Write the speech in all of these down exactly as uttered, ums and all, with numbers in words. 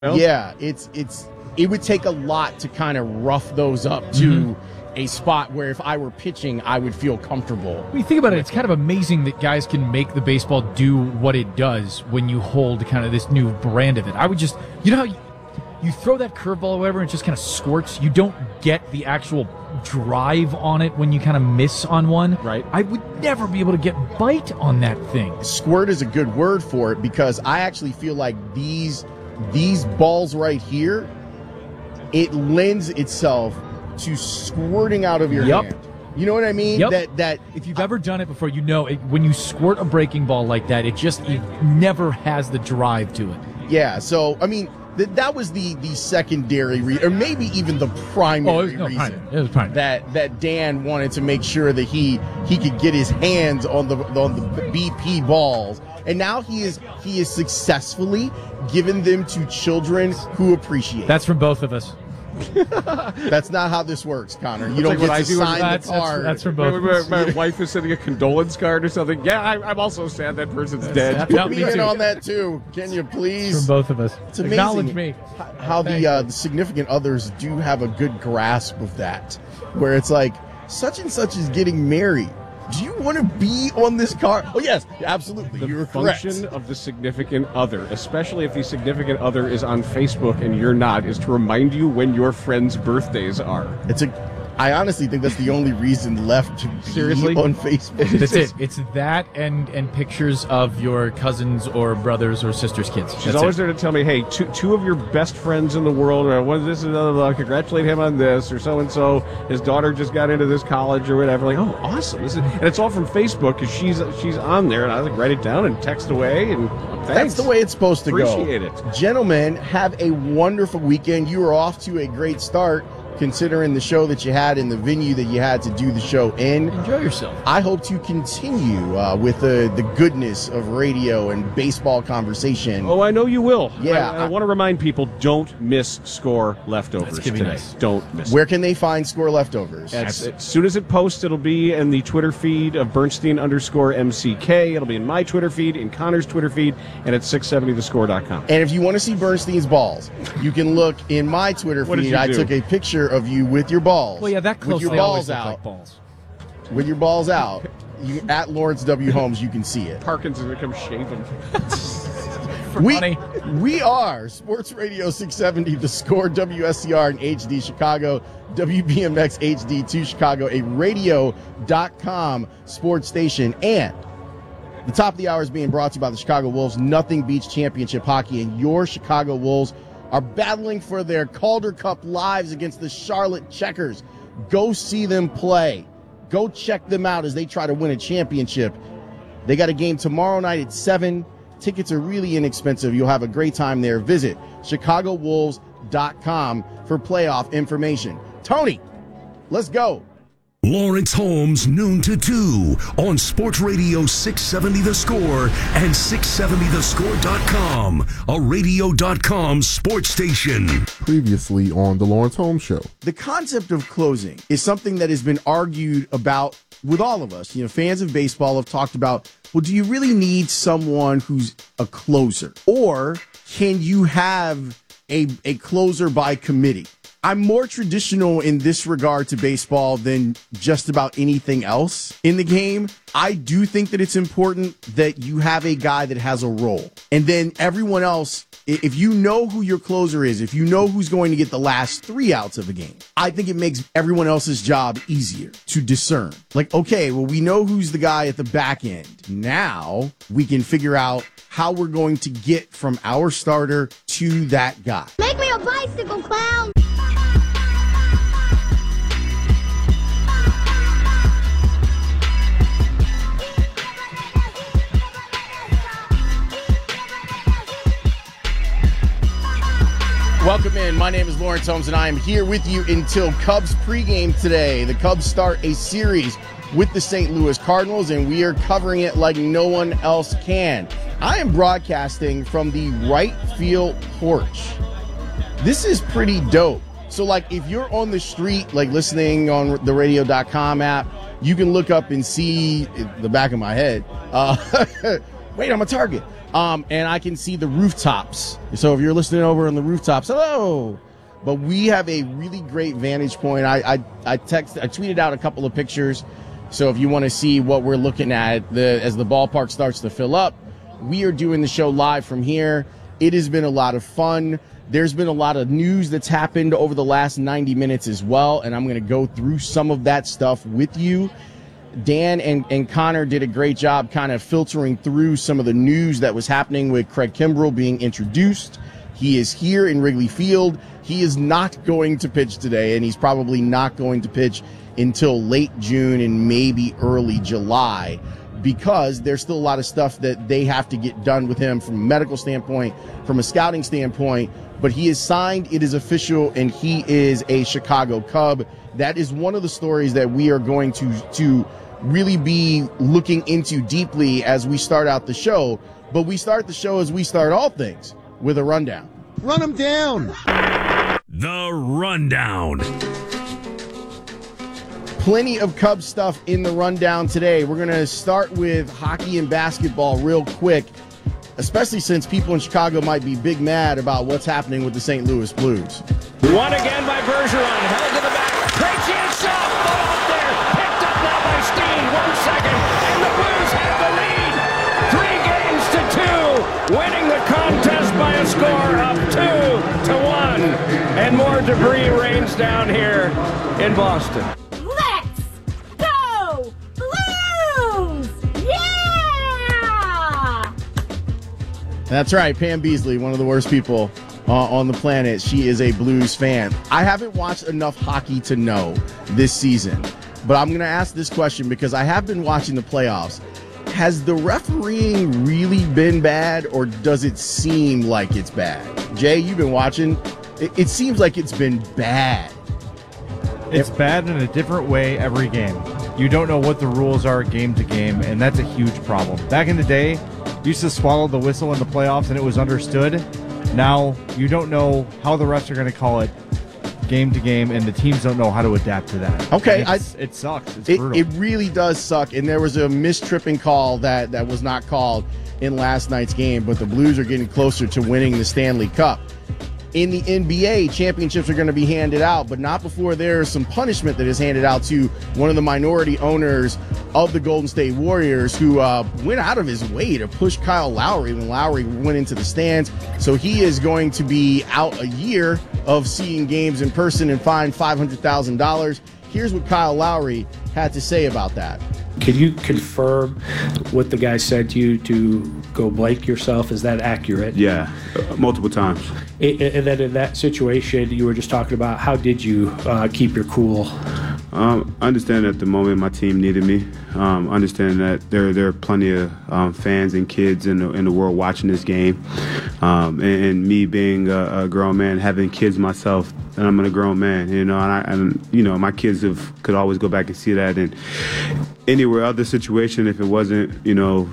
Yeah, it's it's it would take a lot to kind of rough those up to mm-hmm. a spot where if I were pitching, I would feel comfortable. When you think about it, it's kind of amazing that guys can make the baseball do what it does when you hold kind of this new brand of it. I would just, you know how you, you throw that curveball or whatever and it just kind of squirts? You don't get the actual drive on it when you kind of miss on one. Right. I would never be able to get bite on that thing. Squirt is a good word for it because I actually feel like these these balls right here, it lends itself to squirting out of your yep. hand. You know what I mean? Yep. That that if you've ever done it before, you know it, when you squirt a breaking ball like that, it just it never has the drive to it. Yeah. So I mean, th- that was the the secondary re- or maybe even the primary oh, it was no reason primary. It was primary. that that Dan wanted to make sure that he he could get his hands on the on the B P balls, and now he is he is successfully given them to children who appreciate. That's from both of us. That's not how this works, Connor. You don't like get to sign that's, the card. That's, that's from both. My, my, my wife is sending a condolence card or something. Yeah, I, I'm also sad that person's dead. Yeah, Put me me in too. on that too. Can you please? From both of us. It's amazing Acknowledge me. how the, uh, the significant others do have a good grasp of that, where it's like such and such is getting married. Do you want to be on this card? Oh, yes, absolutely. The You're correct. function of the significant other, especially if the significant other is on Facebook and you're not, is to remind you when your friends' birthdays are. It's a. I honestly think that's the only reason left to be Seriously? on Facebook. That's it. It's that and and pictures of your cousins or brothers or sisters' kids. She's That's always it. there to tell me, hey, two, two of your best friends in the world, or one of this and another, congratulate him on this, or so-and-so, his daughter just got into this college or whatever. Like, oh, awesome. This is, and it's all from Facebook because she's she's on there, and I like write it down and text away, and thanks. That's the way it's supposed to Appreciate go. it. Gentlemen, have a wonderful weekend. You are off to a great start, considering the show that you had in the venue that you had to do the show in. Enjoy yourself. I hope to continue uh, with the, the goodness of radio and baseball conversation. Oh, I know you will. Yeah, I, I, I- want to remind people, don't miss Score Leftovers That's gonna be today. nice. Don't miss Where can they find Score Leftovers? it. As, as soon as it posts, it'll be in the Twitter feed of Bernstein underscore M C K. It'll be in my Twitter feed, in Connor's Twitter feed, and at six seventy the score dot com. And if you want to see Bernstein's balls, you can look in my Twitter What did feed. you I do? took a picture of you with your balls. Well, yeah, that close with your they balls always look out. like balls. With your balls out, you, at Lawrence W. Holmes, you can see it. Parkinson's going to come shave him. For We, money. we are Sports Radio six seventy, The Score, W S C R in H D Chicago, W B M X H D two Chicago, a radio dot com sports station. And the top of the hour is being brought to you by the Chicago Wolves. Nothing beats championship hockey, and your Chicago Wolves are battling for their Calder Cup lives against the Charlotte Checkers. Go see them play. Go check them out as they try to win a championship. They got a game tomorrow night at seven. Tickets are really inexpensive. You'll have a great time there. Visit chicago wolves dot com for playoff information. Tony, let's go. Lawrence Holmes, noon to two on Sports Radio six seventy The Score and six seventy the score dot com, a radio dot com sports station. Previously on the Lawrence Holmes Show. The concept of closing is something that has been argued about with all of us. You know, fans of baseball have talked about, well, do you really need someone who's a closer? Or can you have a, a closer by committee? I'm more traditional in this regard to baseball than just about anything else in the game. I do think that it's important that you have a guy that has a role. And then everyone else, i- if you know who your closer is, if you know who's going to get the last three outs of a game, I think it makes everyone else's job easier to discern. Like, okay, well, we know who's the guy at the back end. Now we can figure out how we're going to get from our starter to that guy. Make me a bicycle clown! Welcome in. My name is Lawrence Holmes, and I am here with you until Cubs pregame today. The Cubs start a series with the Saint Louis Cardinals, and we are covering it like no one else can. I am broadcasting from the right field porch. This is pretty dope. So, like, if you're on the street, like listening on the radio dot com app, you can look up and see the back of my head. Uh, wait, I'm a target. Um, and I can see the rooftops. So if you're listening over on the rooftops, hello. But we have a really great vantage point. I I, I text, I tweeted out a couple of pictures. So if you want to see what we're looking at the, as the ballpark starts to fill up, we are doing the show live from here. It has been a lot of fun. There's been a lot of news that's happened over the last ninety minutes as well, and I'm going to go through some of that stuff with you. Dan and, and Connor did a great job kind of filtering through some of the news that was happening with Craig Kimbrell being introduced. He is here in Wrigley Field. He is not going to pitch today, and he's probably not going to pitch until late June and maybe early July, because there's still a lot of stuff that they have to get done with him from a medical standpoint, from a scouting standpoint. But he is signed, it is official, and he is a Chicago Cub. That is one of the stories that we are going to, to really be looking into deeply as we start out the show. But we start the show as we start all things, with a rundown. Run him down. The Rundown. Plenty of Cubs stuff in the rundown today. We're going to start with hockey and basketball real quick, especially since people in Chicago might be big mad about what's happening with the Saint Louis Blues. One again by Bergeron, held to the back. Great chance shot, put out there, picked up now by Steen. One second, and the Blues have the lead. Three games to two, winning the contest by a score of two to one. And more debris rains down here in Boston. That's right, Pam Beasley, one of the worst people uh, on the planet. She is a Blues fan. I haven't watched enough hockey to know this season, but I'm going to ask this question because I have been watching the playoffs. Has the refereeing really been bad, or does it seem like it's bad? Jay, you've been watching. It, it seems like it's been bad. It's bad in a different way every game. You don't know what the rules are game to game, and that's a huge problem. Back in the day, you used to swallow the whistle in the playoffs and it was understood. Now you don't know how the refs are going to call it game to game, and the teams don't know how to adapt to that. Okay, I, it sucks. It's it, brutal. It really does suck, and there was a mistripping call that, that was not called in last night's game, but the Blues are getting closer to winning the Stanley Cup. In the N B A, championships are going to be handed out, but not before there's some punishment that is handed out to one of the minority owners of the Golden State Warriors, who uh, went out of his way to push Kyle Lowry when Lowry went into the stands. So he is going to be out a year of seeing games in person and fined five hundred thousand dollars. Here's what Kyle Lowry had to say about that. Could you confirm what the guy said to you to go blank yourself? Is that accurate? Yeah, uh, multiple times. It, and then in that situation, you were just talking about, how did you uh, keep your cool? Um, understand at the moment my team needed me. Um, understand that there there are plenty of um, fans and kids in the in the world watching this game, um, and, and me being a, a grown man, having kids myself, and I'm a grown man, you know, and, I, and you know my kids have could always go back and see that. And anywhere other situation, if it wasn't, you know,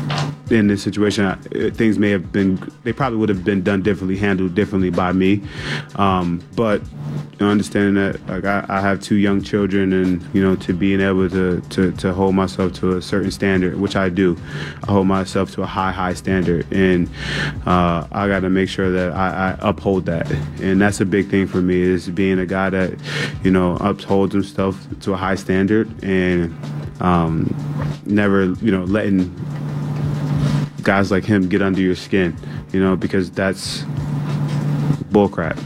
in this situation, I, things may have been, they probably would have been done differently, handled differently by me. Um, but you know, understanding that, like, I, I have two young children, and, you know, to being able to, to, to hold myself to a certain standard, which I do, I hold myself to a high, high standard. And uh, I got to make sure that I, I uphold that. And that's a big thing for me, is being a guy that, you know, upholds himself to a high standard, and um, never, you know, letting guys like him get under your skin, you know, because that's bullcrap.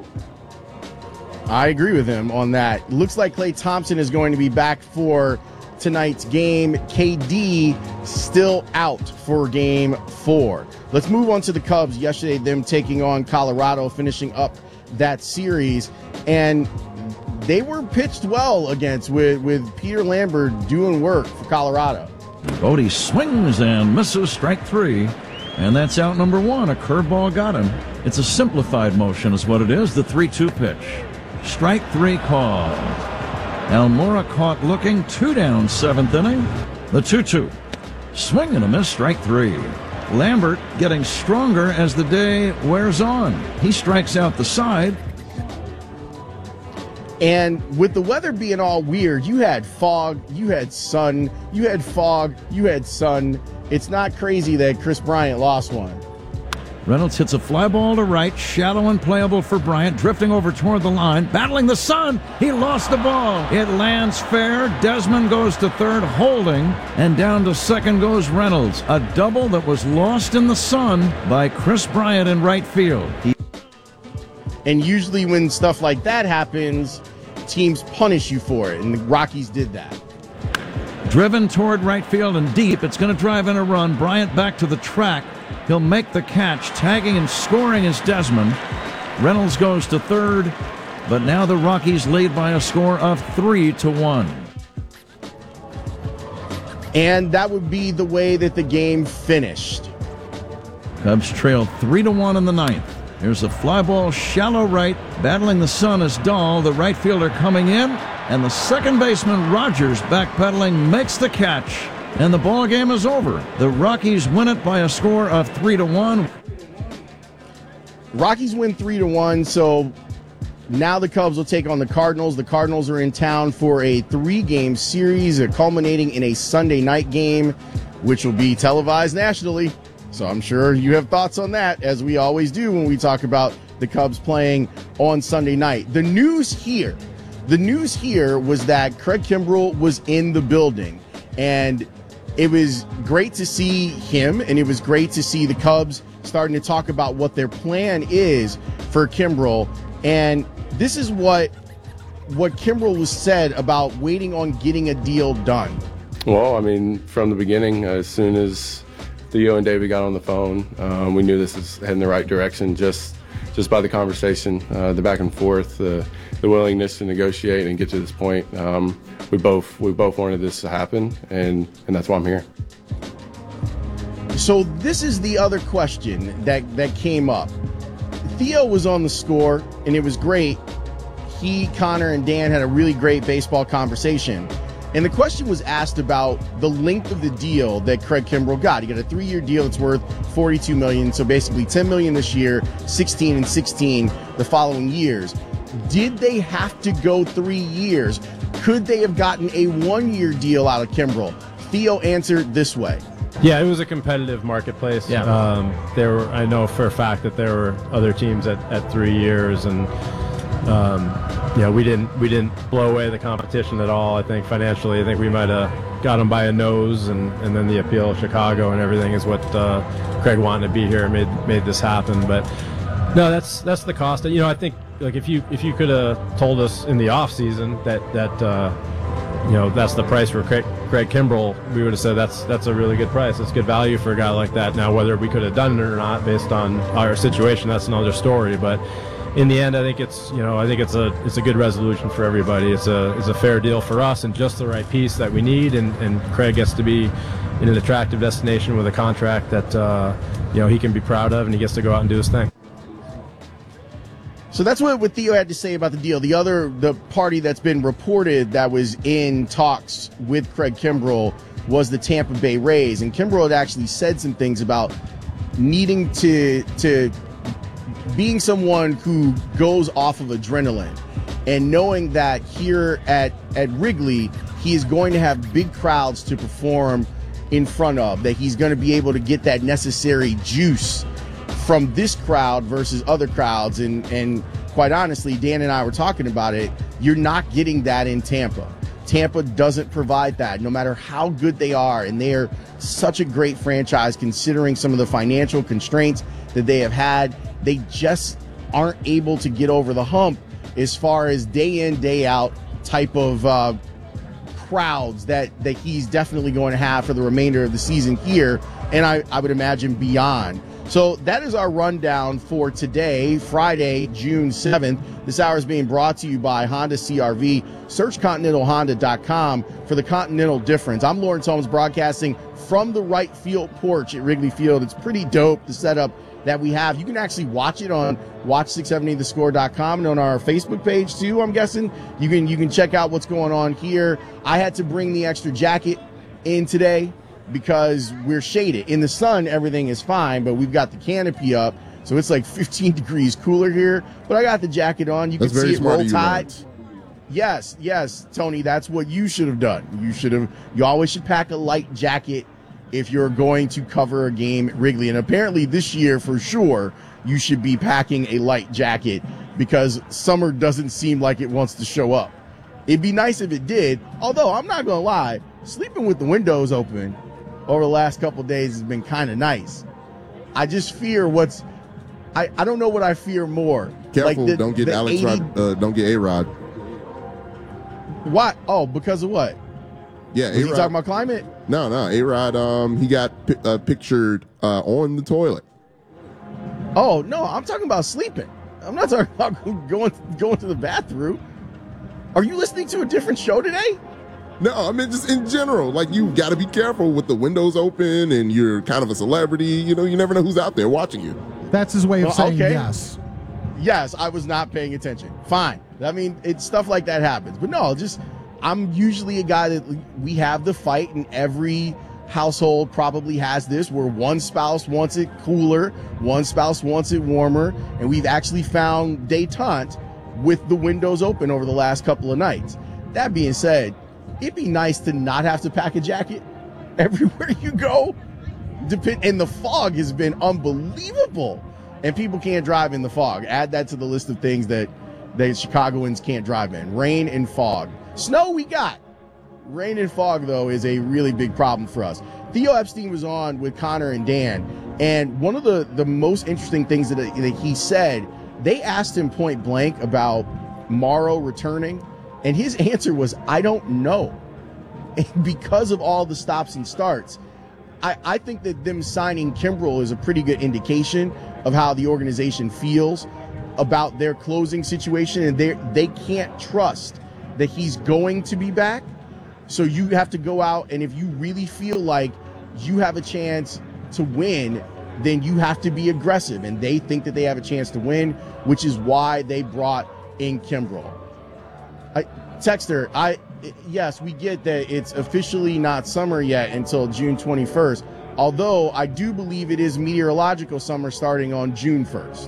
I agree with him on that. Looks like Klay Thompson is going to be back for tonight's game. K D still out for game four. Let's move on to the Cubs. Yesterday, them taking on Colorado, finishing up that series. And they were pitched well against, with, with Peter Lambert doing work for Colorado. Bodie swings and misses, strike three. And that's out number one. A curveball got him. It's a simplified motion is what it is, the three two pitch. Strike three called. Almora caught looking, two down, seventh inning. The two two. Swing and a miss, strike three. Lambert getting stronger as the day wears on. He strikes out the side. And with the weather being all weird, you had fog, you had sun, you had fog, you had sun. It's not crazy that Chris Bryant lost one. Reynolds hits a fly ball to right, shallow and playable for Bryant, drifting over toward the line, battling the sun. He lost the ball. It lands fair. Desmond goes to third, holding, and down to second goes Reynolds. A double that was lost in the sun by Chris Bryant in right field. He- and usually when stuff like that happens, teams punish you for it, and the Rockies did that. Driven toward right field and deep. It's going to drive in a run. Bryant back to the track. He'll make the catch. Tagging and scoring is Desmond. Reynolds goes to third, but now the Rockies lead by a score of three to one. And that would be the way that the game finished. Cubs trail three to one in the ninth. Here's a fly ball, shallow right, battling the sun is Dahl, the right fielder coming in, and the second baseman Rogers backpedaling makes the catch, and the ball game is over. The Rockies win it by a score of three to one. Rockies win three to one, so now the Cubs will take on the Cardinals. The Cardinals are in town for a three-game series, culminating in a Sunday night game, which will be televised nationally. So I'm sure you have thoughts on that, as we always do when we talk about the Cubs playing on Sunday night. The news here, the news here was that Craig Kimbrel was in the building, and it was great to see him, and it was great to see the Cubs starting to talk about what their plan is for Kimbrel. And this is what what Kimbrel was said about waiting on getting a deal done. Well, I mean, from the beginning, as soon as Theo and David got on the phone, um, we knew this was heading the right direction just just by the conversation, uh, the back and forth, uh, the willingness to negotiate and get to this point. Um, we both we both wanted this to happen, and, and that's why I'm here. So this is the other question that, that came up. Theo was on the score, and it was great. He, Connor, and Dan had a really great baseball conversation. And the question was asked about the length of the deal that Craig Kimbrel got. He got a three-year deal that's worth forty-two million dollars, so basically ten million dollars this year, sixteen and sixteen the following years. Did they have to go three years? Could they have gotten a one-year deal out of Kimbrel? Theo answered this way. Yeah, it was a competitive marketplace. Yeah. Um, there were, I know for a fact that there were other teams at, at three years, and um, yeah, we didn't we didn't blow away the competition at all. I think financially, I think we might have got them by a nose, and, and then the appeal of Chicago and everything is what uh, Craig wanted to be here and made made this happen. But no, that's that's the cost. You know, I think like if you if you could have told us in the off season that that uh, you know that's the price for Craig, Craig Kimbrel, we would have said that's that's a really good price. It's good value for a guy like that. Now, whether we could have done it or not based on our situation, that's another story. But in the end, I think it's you know I think it's a it's a good resolution for everybody. It's a it's a fair deal for us and just the right piece that we need. And, and Craig gets to be in an attractive destination with a contract that uh, you know he can be proud of, and he gets to go out and do his thing. So that's what, what Theo had to say about the deal. The other, the party that's been reported that was in talks with Craig Kimbrel was the Tampa Bay Rays. And Kimbrel had actually said some things about needing to, to being someone who goes off of adrenaline and knowing that here at, at Wrigley, he is going to have big crowds to perform in front of, that he's going to be able to get that necessary juice from this crowd versus other crowds. And, and quite honestly, Dan and I were talking about it. You're not getting that in Tampa. Tampa doesn't provide that, no matter how good they are. And they are such a great franchise considering some of the financial constraints that they have had. They just aren't able to get over the hump as far as day in, day out type of uh, crowds that, that he's definitely going to have for the remainder of the season here. And I, I would imagine beyond. So that is our rundown for today, Friday, June seventh. This hour is being brought to you by Honda C R V. Search Continental Honda dot com for the Continental difference. I'm Lawrence Holmes, broadcasting from the right field porch at Wrigley Field. It's pretty dope, the setup that we have. You can actually watch it on watch six seventy the score dot com and on our Facebook page too, I'm guessing. You can you can check out what's going on here. I had to bring the extra jacket in today because we're shaded. In the sun, everything is fine, but we've got the canopy up, so it's like fifteen degrees cooler here. But I got the jacket on. You That's can very see it smart roll of you, tide. Lawrence. Yes, yes, Tony, that's what you should have done. You should have, you always should pack a light jacket if you're going to cover a game at Wrigley. And apparently this year, for sure, you should be packing a light jacket because summer doesn't seem like it wants to show up. It'd be nice if it did, although I'm not going to lie, sleeping with the windows open over the last couple of days has been kind of nice. I just fear what's, I, I don't know what I fear more. Careful, like the, don't get the Alex eighty Rod, uh, don't get A-Rod. What? Oh, because of what? Yeah, Was he A-Rod. talking about climate? No, no, A-Rod, um, he got pi- uh, pictured uh, on the toilet. Oh, no, I'm talking about sleeping. I'm not talking about going going to the bathroom. Are you listening to a different show today? No, I mean, just in general, like, you got to be careful with the windows open and you're kind of a celebrity. You know, you never know who's out there watching you. That's his way of Well, saying okay. yes. Yes, I was not paying attention. Fine. I mean, it's stuff like that happens. But no, just I'm usually a guy that we have the fight, and every household probably has this where one spouse wants it cooler, one spouse wants it warmer, and we've actually found detente with the windows open over the last couple of nights. That being said, it'd be nice to not have to pack a jacket everywhere you go. Dep- and the fog has been unbelievable. And people can't drive in the fog. Add that to the list of things that, that Chicagoans can't drive in. Rain and fog. Snow we got. Rain and fog, though, is a really big problem for us. Theo Epstein was on with Connor and Dan, and one of the, the most interesting things that, that he said, they asked him point blank about Morrow returning, and his answer was, I don't know. And because of all the stops and starts, I, I think that them signing Kimbrel is a pretty good indication of how the organization feels about their closing situation, and they they can't trust that he's going to be back. So you have to go out, and if you really feel like you have a chance to win, then you have to be aggressive, and they think that they have a chance to win, which is why they brought in Kimbrel. I, Texter, I yes, we get that it's officially not summer yet until June twenty-first, although I do believe it is meteorological summer starting on June first.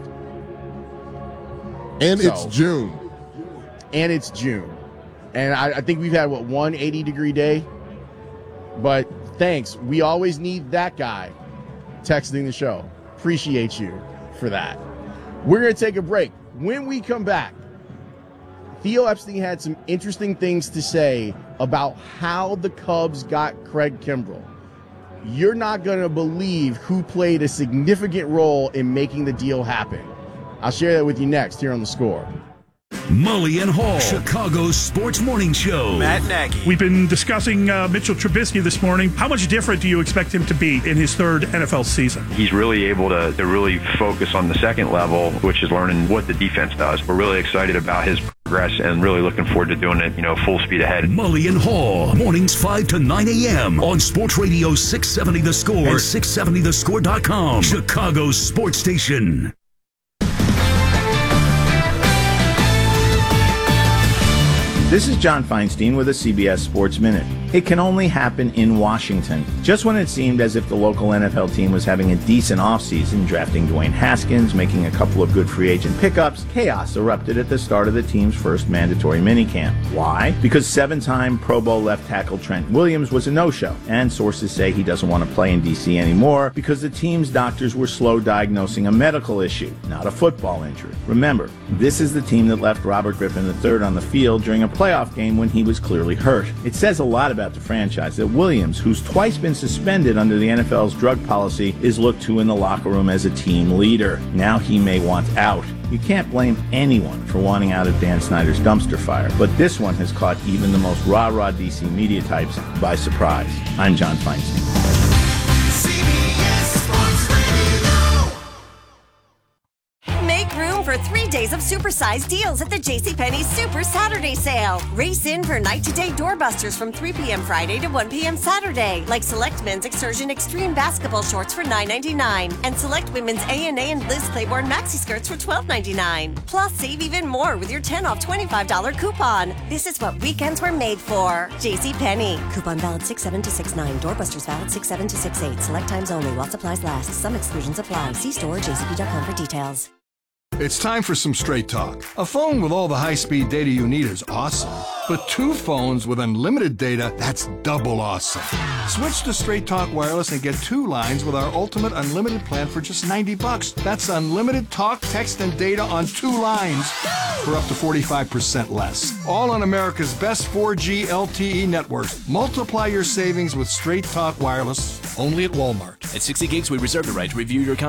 And So- it's June. And it's June. And I, I think we've had, what, one eighty degree day? But thanks. We always need that guy texting the show. Appreciate you for that. We're going to take a break. When we come back, Theo Epstein had some interesting things to say about how the Cubs got Craig Kimbrel. You're not going to believe who played a significant role in making the deal happen. I'll share that with you next here on The Score. Mully and Hall, Chicago's sports morning show. Matt Nagy. We've been discussing uh, Mitchell Trubisky this morning. How much different do you expect him to be in his third N F L season? He's really able to, to really focus on the second level, which is learning what the defense does. We're really excited about his progress and really looking forward to doing it, you know, full speed ahead. Mully and Hall, mornings five to nine a.m. on Sports Radio six seventy The Score and six seventy the score dot com, Chicago's sports station. This is John Feinstein with a C B S Sports Minute. It can only happen in Washington. Just when it seemed as if the local N F L team was having a decent offseason, drafting Dwayne Haskins, making a couple of good free agent pickups, chaos erupted at the start of the team's first mandatory minicamp. Why? Because seven-time Pro Bowl left tackle Trent Williams was a no-show, and sources say he doesn't want to play in D C anymore because the team's doctors were slow diagnosing a medical issue, not a football injury. Remember, this is the team that left Robert Griffin the third on the field during a playoff game when he was clearly hurt. It says a lot about the franchise that Williams, who's twice been suspended under the N F L's drug policy, is looked to in the locker room as a team leader. Now he may want out. You can't blame anyone for wanting out of Dan Snyder's dumpster fire, but this one has caught even the most rah-rah D C media types by surprise. I'm John Feinstein. Make room for three days of supersized deals at the JCPenney Super Saturday Sale. Race in for night-to-day doorbusters from three p.m. Friday to one p.m. Saturday, like select men's Excursion Extreme basketball shorts for nine ninety-nine and select women's A and A and Liz Claiborne maxi skirts for twelve ninety-nine. Plus, save even more with your ten off twenty-five dollars coupon. This is what weekends were made for. JCPenney. Coupon valid six seven to six nine. Doorbusters valid six seven to six eight. Select times only while supplies last. Some exclusions apply. See store or j c p dot com for details. It's time for some straight talk. A phone with all the high-speed data you need is awesome. But two phones with unlimited data, that's double awesome. Switch to Straight Talk Wireless and get two lines with our ultimate unlimited plan for just ninety bucks. That's unlimited talk, text, and data on two lines for up to forty-five percent less. All on America's best four G L T E networks. Multiply your savings with Straight Talk Wireless, only at Walmart. At sixty gigs, we reserve the right to review your